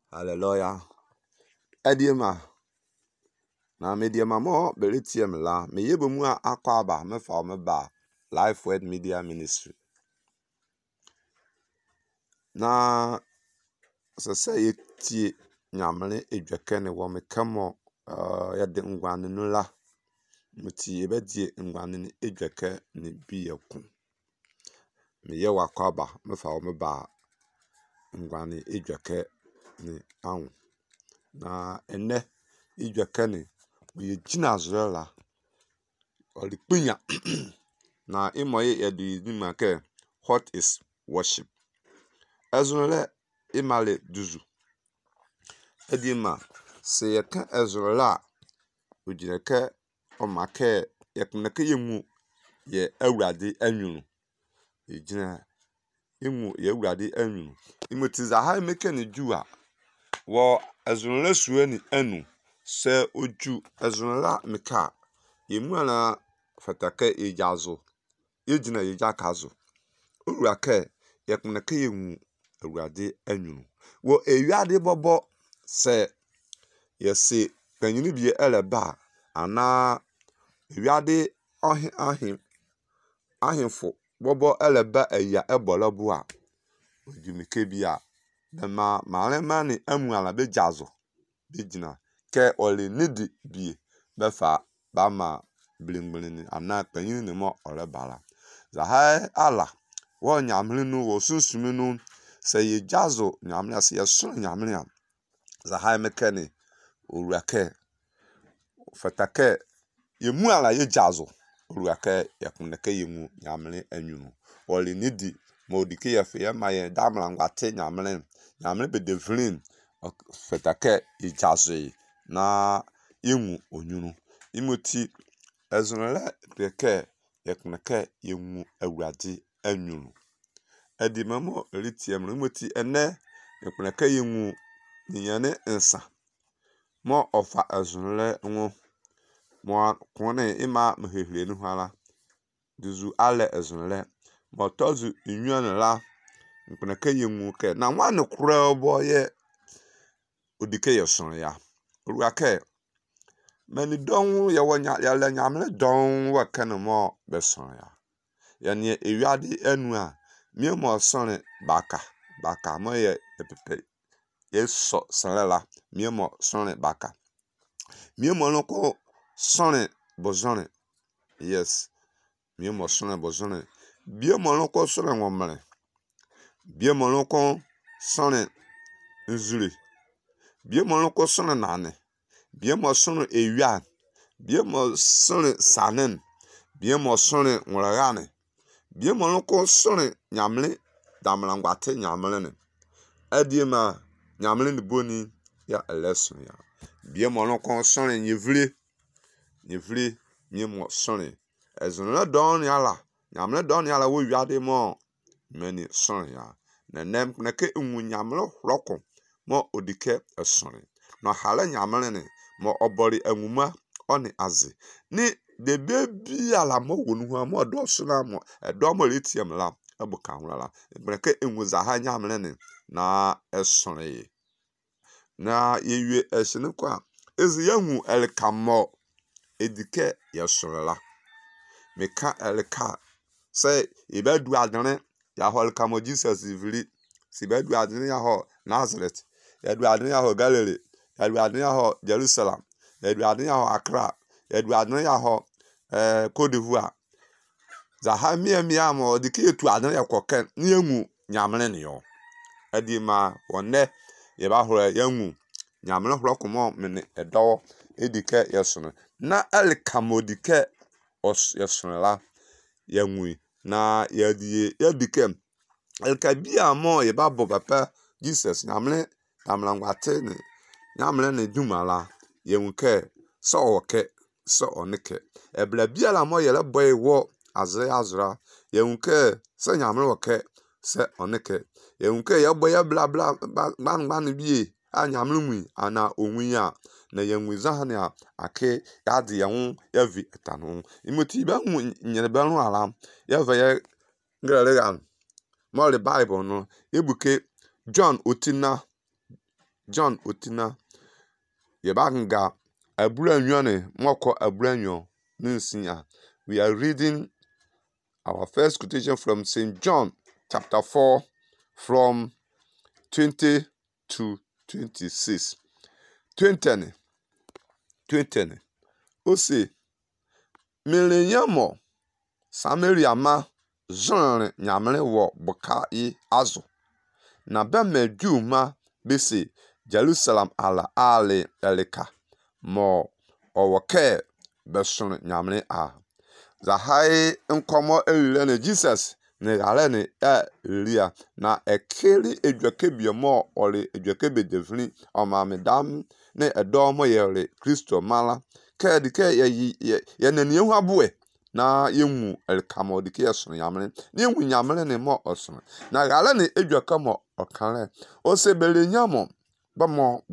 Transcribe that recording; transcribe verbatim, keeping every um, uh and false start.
Hallelujah. Ediema. Na mediema mo belitiem la. Me yebo mu akwaba me fa me ba Life Word Media Ministry. Na se se yeti nyamle edweke ne wo me kemo uh ya de ngwane no la. Muti ebedie ngwane ne edweke ne bi yakun. Me ye wakwaba me fa me ba ngwane edweke ne awu. Na ene edweke ne ye gina azrela oli pinya na imoye yedi ni make what is worship azrele imale duzu edima se yeka azrela ojireke o make yekneke yemu ye awrade anwunu ejina emu ye awrade anwunu imotiza ha meke ne juwa wo azrele suani anu se oju azrela meka yemu ala fatake ejazo yejina yejakazo urake yekneke yemu awrade anwunu wo ewiade bobo se yesi panyini bie eleba ana ewiade ohin ahim ahimfo bobo eleba eya ebolobu a ojimike bia dema malema ni amu ala bejazo bejina ke oli nidi bie befa bama blingblinni ana panyini ne mo olebala za ha ala wo nyamle nu wo sunsume nu se ye jazo nyamle se ye so nyamle am za ha mekani urake fatake yemu ala ye jazo urake yakuneke yemu nyamle anwunu oli nidi modike ye fe ye maye damla ngwate nyamle nyamle be devlin fatake ye jazo na yemu onwunu imoti ezunle kreke yakuneke yemu awrade anwunu edi mamo litiem imoti ene yakuneke yemu nyane nsa mo ofa ezunle nwo mo kone ima mhehre nu hala duzu ale ezunle mo tozu inwan la yakuneke yemu ke na wan kura obo ye odike yeson ya urake mani don ye wonya ya le nyamle don wa kanemo beson ya yani ewiade anu a mi mo sonre baka baka mo ye pepe yeso sanlela mi mo sonre baka mi mo lonko sonre bozone yes mi mo sonre bozone bi mo lonko sonre ngomre bi mo lonko sonre nzuri bi mo lonko sonre nane bi mo sonre ewia bi mo sonre sanen bi mo sonre ngoragane bi mo lonko sonre nyamle damlangwate nyamle ne ediema nyamle ne boni ya eleson ya bi mo lonko sonre nyevle nyevle mi mo sonre ezonle don yala nyamle don yala wo wiade mo mani sonre ya nenem neke enwu nyamle hroko mo odike esonre no hala nyamle ne mo obori enwuma oni azi ni de bebi ala mo wonu hu mo do so na mo edo mo letiem la ebuka nwala neke enwu za ha nyamle ne na esonre na yewie esene kwa ezi yanwu elkamo edike yesorela meka elka say ibedu adene ya hol kamo Jesus ivili sibedu adene ya ho Nazareth ya du adene ya ho Galilee ya du adene ya ho Jerusalem ya du adene ya ho Accra ya du adene ya ho eh Côte d'Ivoire za ha mia mia mo dike etu adene ya koken ni enwu nyamle ne yo edima wonne ye ba horo yanwu nyamle horo komo mene edo edike yesono na elkamodike os yesonela yanwu na yadie yadike elkabia mo ye ba bo papa Jesus nyamle damlangwate ne nyamle ne dumala yenwuke so oke so onike ebla bia la mo yele boy wo azre azra yenwuke se nyamle oke se onike yenwuke ye boy bla bla ban ban bie anyamle nwi ana onwi a na yenwu zahane a ake yade yewon yavi etanu imoti ba hu nyerebe ru ala yava ye ngreregan mo le Bible no ebuke John otina John Otina yebanga aburanyo moko aburanyo ninsia. We are reading our first quotation from Saint John chapter four from twenty to twenty-six. twenty twenty Ose Milenyamo Samaria ma Jean nyamre wo boka i azo. Na be medu ma bese Jerusalem ala ale eleka mo owoke beson nyamre a. Zahai nkomo elile ne Jesus ne gale ne elia na ekeli edwake biemo ole edwake bedevni omamedam ne edomo yele Kristo mala ke dike ye ye nani ehu aboe na yemu elkamo dike yeson nyamre ne ehu nyamre ne mo oson na gale ne edwaka mo okale o se belenyamo bamo